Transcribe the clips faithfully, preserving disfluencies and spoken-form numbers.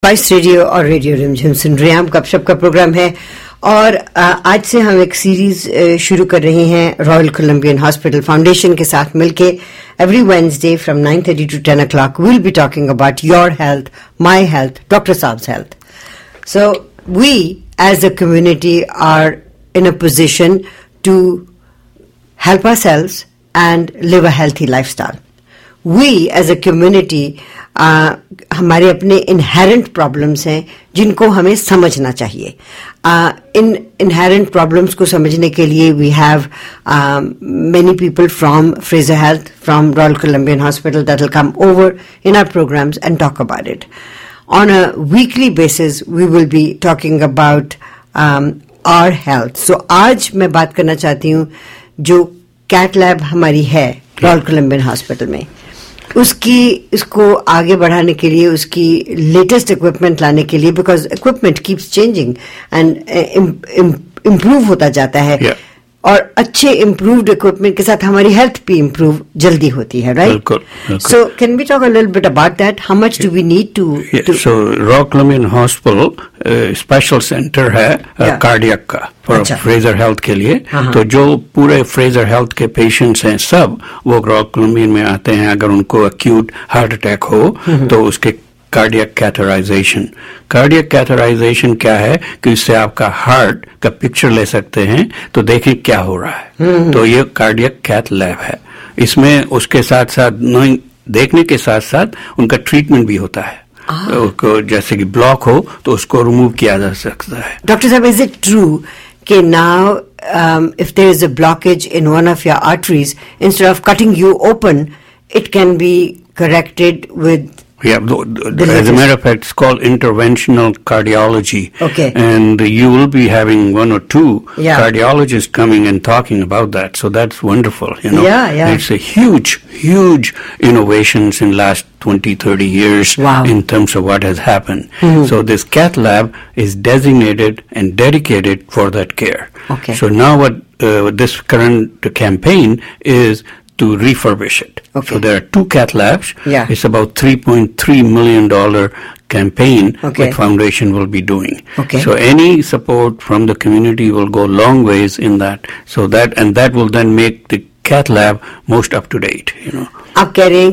Spice radio और radio रिमझिम सुन रहे हैं। हम गपशप का प्रोग्राम है और आज से हम एक सीरीज शुरू कर रहे हैं रॉयल कोलंबियन हॉस्पिटल फाउंडेशन के साथ मिलके। Every Wednesday from nine thirty to ten o'clock we will be talking about your health, my health, doctor साहब्स health. So we as a community are in a position to help ourselves and live a healthy lifestyle. We as a community uh, हमारे अपने inherent problems हैं जिनको हमें समझना चाहिए. uh, इन inherent problems को समझने के लिए we have many people from Fraser Health, from Royal Columbian Hospital that will come over in our programs and talk about it. On a weekly basis, we will be talking about um, our health. So आज मैं बात करना चाहती हूँ जो cat lab हमारी है royal Columbian hospital में, उसकी इसको आगे बढ़ाने के लिए, उसकी लेटेस्ट इक्विपमेंट लाने के लिए, because equipment keeps changing and improve होता जाता है. yeah. और अच्छे इम्प्रूव्ड इक्विपमेंट के साथ हमारी हेल्थ भी इम्प्रूव जल्दी होती है, right? So can we talk a little bit about that? How much do we need to? So Royal Columbian Hospital special centre है कार्डियक uh, का फॉर फ्रेजर हेल्थ के लिए. uh-huh. तो जो पूरे फ्रेजर हेल्थ के पेशेंट्स हैं सब वो रॉयल कोलंबियन में आते हैं. अगर उनको एक्यूट हार्ट अटैक हो uh-huh. तो उसके कार्डियक कैथराइजेशन. कार्डियक कैथराइजेशन क्या है कि इससे आपका हार्ट का पिक्चर ले सकते हैं तो देखें क्या हो रहा है. hmm. तो ये कार्डियक कैथ लैब है. इसमें उसके साथ साथ देखने के साथ साथ उनका ट्रीटमेंट भी होता है. ah. तो जैसे कि ब्लॉक हो तो उसको रिमूव किया जा सकता है. डॉक्टर साहब, इज इट ट्रू कि now if there is a blockage in one of your arteries, instead of cutting you open, it can be corrected with? Yeah, as a matter of fact, it's called interventional cardiology. Okay. And you will be having one or two yeah. cardiologists coming and talking about that. So that's wonderful, you know. Yeah, yeah. It's a huge, huge innovations in last twenty, thirty years wow. in terms of what has happened. Mm-hmm. So this cath lab is designated and dedicated for that care. Okay. So now what uh, this current campaign is to refurbish it. Okay. So there are two cath labs. Yeah. It's about three point three million dollars campaign okay. that foundation will be doing. Okay. So any support from the community will go long ways in that. So that, and that will then make the cath lab most up to date, you know. आप कह रहे हैं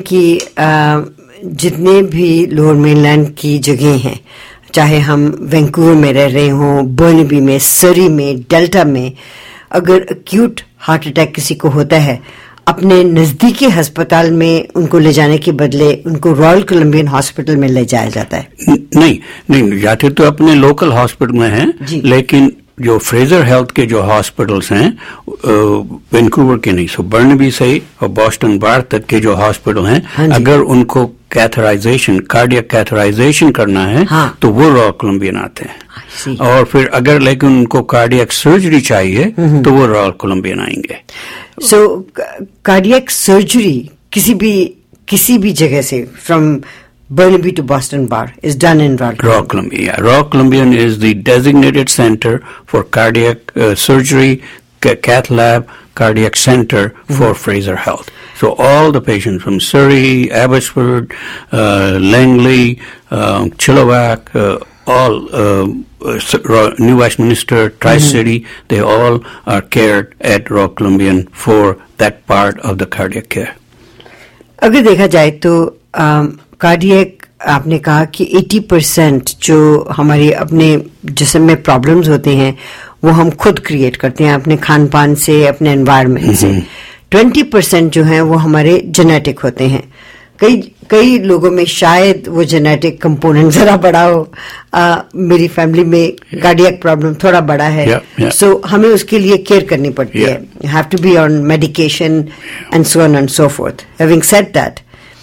कि जितने भी lower mainland की जगह हैं, चाहे हम वैंकूवर में रह रहे हों, बर्नबी में, सरी में, डेल्टा में, अगर एक्यूट हार्ट अटैक किसी को होता है, अपने नजदीकी अस्पताल में उनको ले जाने के बदले उनको रॉयल कोलंबियन हॉस्पिटल में ले जाया जाता है. नहीं नहीं, जाते तो अपने लोकल हॉस्पिटल में हैं, लेकिन जो फ्रेजर हेल्थ के जो हॉस्पिटल्स हैं वैंकूवर के नहीं, सो बर्नबी से और बॉस्टन बार तक के जो हॉस्पिटल हैं, हाँ अगर उनको कैथराइजेशन, कार्डियक कैथराइजेशन करना है हाँ. तो वो रॉयल कोलंबियन आते हैं. और फिर अगर लेकिन उनको कार्डियक सर्जरी चाहिए तो वो रॉयल कोलंबियन आएंगे. सो कार्डियक सर्जरी किसी भी किसी भी जगह से from Burnaby to Boston Bar is done in Royal Royal Columbian. Yeah. Royal Columbian is the designated center for cardiac uh, surgery, cath lab, cardiac center mm-hmm. for Fraser Health. So all the patients from Surrey, Abbotsford, uh, Langley, um, Chilliwack, uh, all uh, New Westminster, Tri-City, mm-hmm. they all are cared at Royal Columbian for that part of the cardiac care. अगर देखा जाए तो cardiac आपने कहा कि अस्सी percent जो हमारे अपने जिस्म में प्रॉब्लम्स होते हैं वो हम खुद क्रिएट करते हैं अपने खान पान से, अपने एनवायरनमेंट से. बीस परसेंट जो हैं वो हमारे जेनेटिक होते हैं. कई कई लोगों में शायद वो जेनेटिक कंपोनेंट जरा बड़ा हो. आ, मेरी फैमिली में कार्डियक प्रॉब्लम थोड़ा बड़ा है, सो yeah, yeah. so, हमें उसके लिए केयर करनी पड़ती yeah. है. You have to be on medication and so on and so forth. Having said that,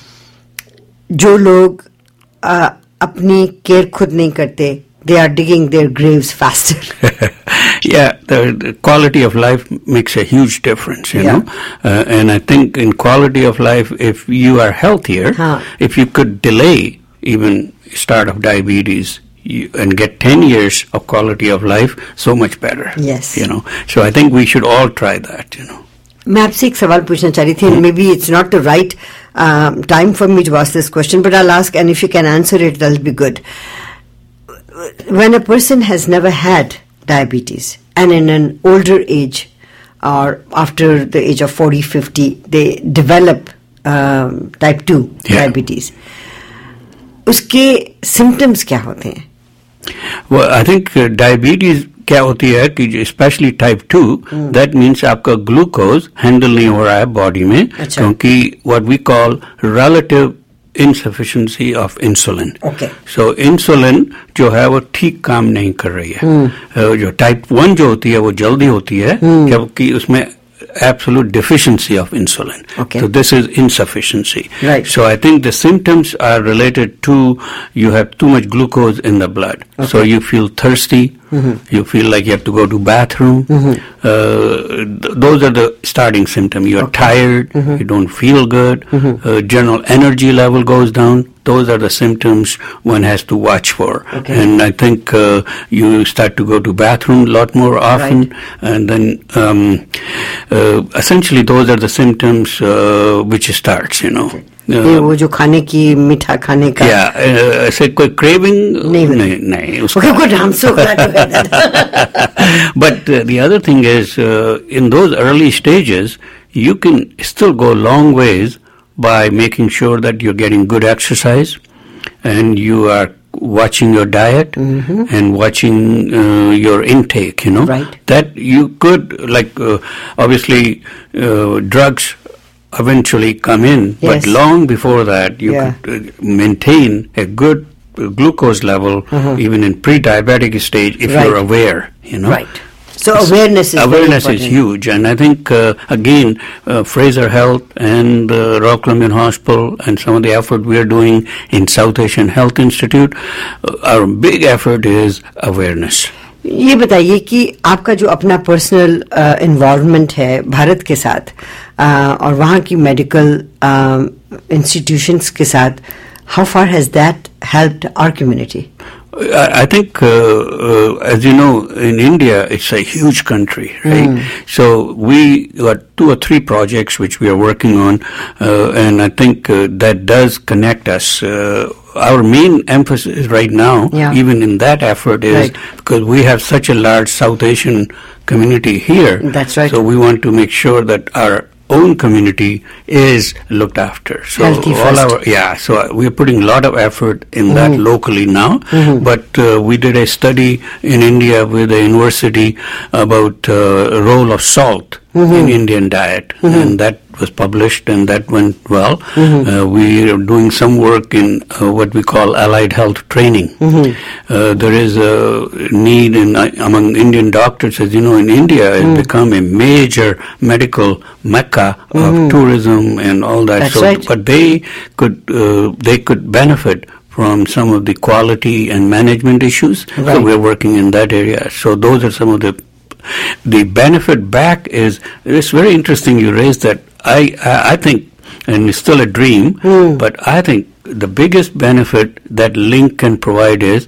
जो लोग आ, अपनी केयर खुद नहीं करते, they are digging their graves faster. Yeah, the, the quality of life makes a huge difference, you yeah. know. Uh, and I think in quality of life, if you are healthier, huh. if you could delay even start of diabetes you, and get ten years of quality of life, so much better. Yes. You know, so I think we should all try that, you know. मैं आपसे एक सवाल पूछना चाह रही थी. Maybe it's not the right time for me to ask this question, but I will ask, and if you can answer it that will be good. when a person has never had diabetes and in an older age or after the age of forty, fifty, they develop um, type two yeah. diabetes, उसके symptoms क्या होते हैं? Well, I think uh, diabetes क्या होती है कि especially type two, hmm. that means आपका glucose handle नहीं हो रहा है body में, अच्छा. क्योंकि what we call relative insufficiency of insulin. Okay. So insulin जो है वो ठीक काम नहीं कर रही है. Hmm. Uh, जो type one जो होती है वो जल्दी होती है, hmm. क्योंकि उसमें absolute deficiency of insulin. Okay. So this is insufficiency. Right. So I think the symptoms are related to you have too much glucose in the blood. Okay. So you feel thirsty. Mm-hmm. You feel like you have to go to bathroom. Mm-hmm. Uh, th- those are the starting symptoms. You are okay. tired. Mm-hmm. You don't feel good. Mm-hmm. Uh, general energy level goes down. Those are the symptoms one has to watch for. Okay. And I think uh, you start to go to bathroom a lot more often. Right. And then um, uh, essentially those are the symptoms uh, which starts, you know. Okay. ये वो जो खाने की मीठा खाने का या ऐसे कोई क्रेविंग नहीं नहीं नहीं उसका good I am so glad to hear that but the other thing is in those early stages you can still go long ways by making sure that you're getting good exercise and you are watching your diet mm-hmm. and watching uh, your intake, you know. Right. That you could, like, uh, obviously, uh, drugs eventually come in, yes. but long before that, you yeah. could uh, maintain a good uh, glucose level mm-hmm. even in pre-diabetic stage if right. you're aware, you know. Right. So awareness is awareness is huge, and I think uh, again uh, Fraser Health and uh, Royal Columbian Hospital and some of the effort we are doing in South Asian Health Institute, uh, our big effort is awareness. ये बताइए कि आपका जो अपना personal involvement है भारत के साथ uh, और वहाँ की मेडिकल इंस्टीट्यूशंस के साथ, how far has that helped our community? I think, uh, uh, as you know, in India, it's a huge country, right? Mm. So we got two or three projects which we are working on, uh, and I think uh, that does connect us. Uh, our main emphasis right now, yeah. even in that effort, is right. because we have such a large South Asian community here. That's right. So we want to make sure that our own community is looked after. So Healthy all first. our yeah. So we're putting a lot of effort in mm-hmm. that locally now. Mm-hmm. But uh, we did a study in India with a university about uh, role of salt mm-hmm. in Indian diet, mm-hmm. and that was published, and that went well. Mm-hmm. Uh, we are doing some work in uh, what we call allied health training. Mm-hmm. Uh, there is a need in uh, among Indian doctors, as you know, in India, it's mm-hmm. become a major medical mecca mm-hmm. of tourism and all that. That's so, right. But they could uh, they could benefit from some of the quality and management issues. Right. So we're working in that area. So those are some of the the benefit back is, it's very interesting you raised that. I, I, I think, and it's still a dream, mm. but I think the biggest benefit that link can provide is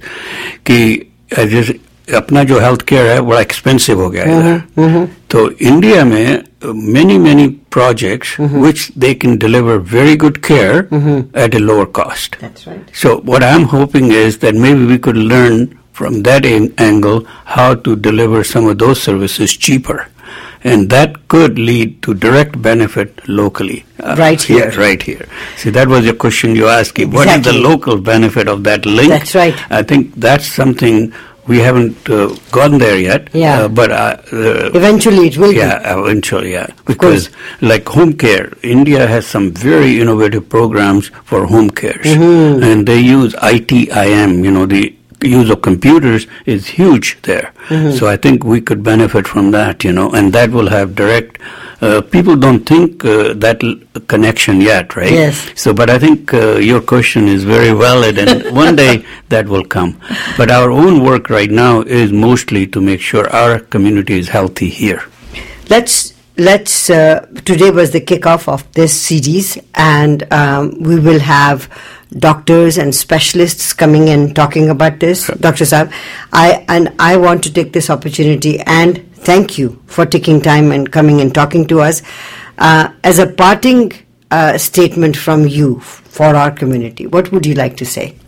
कि just अपना जो health care है बड़ा expensive हो गया है mm-hmm, mm-hmm. तो India में many many projects mm-hmm. which they can deliver very good care mm-hmm. at a lower cost. That's right. So what I'm hoping is that maybe we could learn from that an- angle how to deliver some of those services cheaper. And that could lead to direct benefit locally. Uh, right here. Yeah, right here. See, that was your question you asked. Exactly. What is the local benefit of that link? That's right. I think that's something we haven't uh, gotten there yet. Yeah. Uh, but uh, uh, eventually it will yeah, be. eventually, yeah. Because like home care, India has some very innovative programs for home cares. Mm-hmm. And they use I T I M, you know, the use of computers is huge there. Mm-hmm. So I think we could benefit from that, you know, and that will have direct, uh, people don't think uh, that l- connection yet, right? Yes. So, but I think uh, your question is very valid, and one day that will come. But our own work right now is mostly to make sure our community is healthy here. Let's Let's. Uh, today was the kickoff of this series, and um, we will have doctors and specialists coming and talking about this. Sure. Doctor Saab, I and I want to take this opportunity and thank you for taking time and coming and talking to us. Uh, as a parting uh, statement from you for our community, what would you like to say?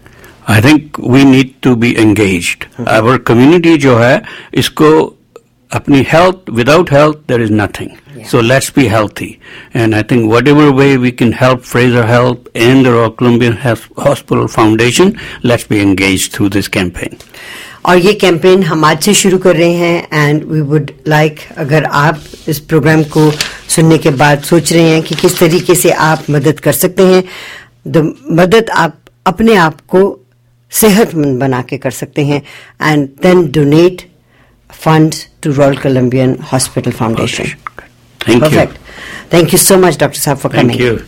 I think we need to be engaged. Mm-hmm. Our community जो है इसको अपनी health, without health there is nothing. Yeah. So let's be healthy. And I think whatever way we can help Fraser Health and the Royal Columbian Hospital Foundation, let's be engaged through this campaign. और ये campaign हम आज से शुरू कर रहे हैं and we would like, अगर आप इस प्रोग्राम को सुनने के बाद सोच रहे हैं कि किस तरीके से आप मदद कर सकते हैं, द मदद आप अपने आप को सेहतमंद बना के कर सकते हैं and then donate funds to Royal Columbian Hospital Foundation. Thank you. Perfect. Thank you so much, Doctor Saab, for coming. Thank you.